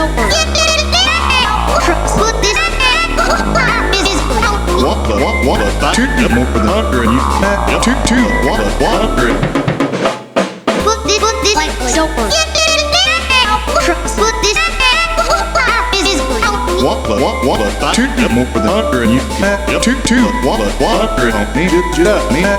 What the two more than 100 you two what the 100 put this like silver. Put this what the two more than 100 you two what the 100 need it just need